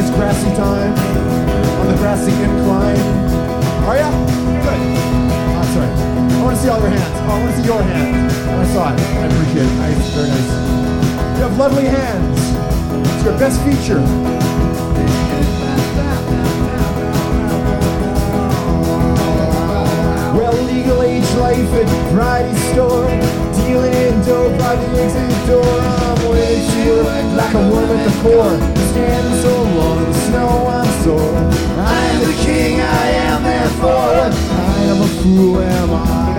nice grassy time on the grassy incline? Are ya? Good. That's right. I want to see all your hands. Oh, I want to see your hands. I saw it. I appreciate it. Nice, very nice. You have lovely hands. It's your best feature. Well, legal age life at Variety Store, dealing in dope by the exit door. I'm way too like a worm at the core. Standing so long in the snow, I'm sore. I am the king, I am therefore. Kind of a fool am I.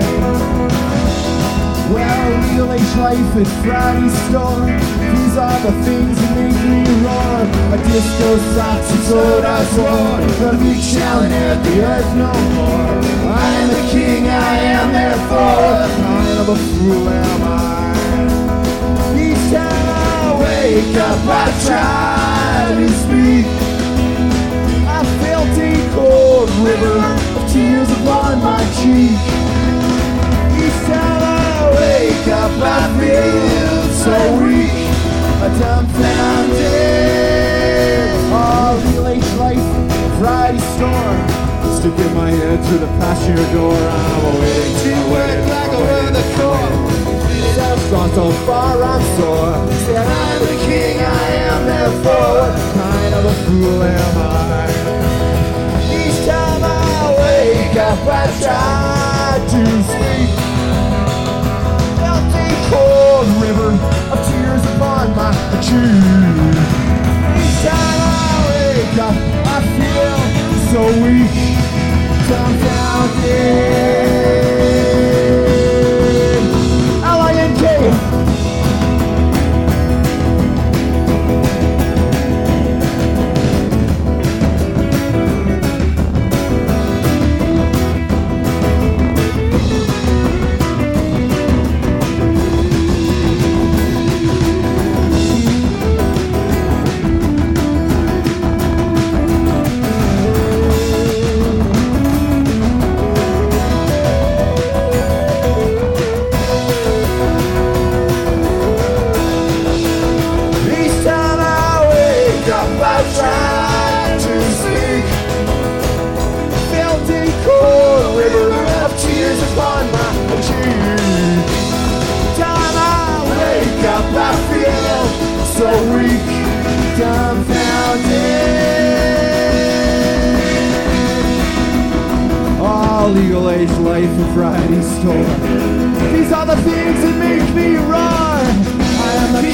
Well, legal age life at Variety Store, these are the things that make me roar. A disco socks and soda sword, a big shouting at the earth no more. I am the king, I am therefore. Kind of a fool am I. Each time I wake up I try to speak. I felt a cold river of tears upon my cheek. Each time I wake up I feel so weak, dumbfounded. All village life, Friday storm. Stick in my head through the passenger door. I'm awake to work like a weather core. I've gone so far, I'm sore. Said I'm the king, I am therefore. Kind of a fool am I. Each time I wake up I try to sleep. Felt a cold river of tears upon my cheek. Each time I wake up I feel so weak, dumbfounded. L-I-N-K. So weak, dumbfounded. All legal age life at Variety Store. These are the things that make me roar. I am the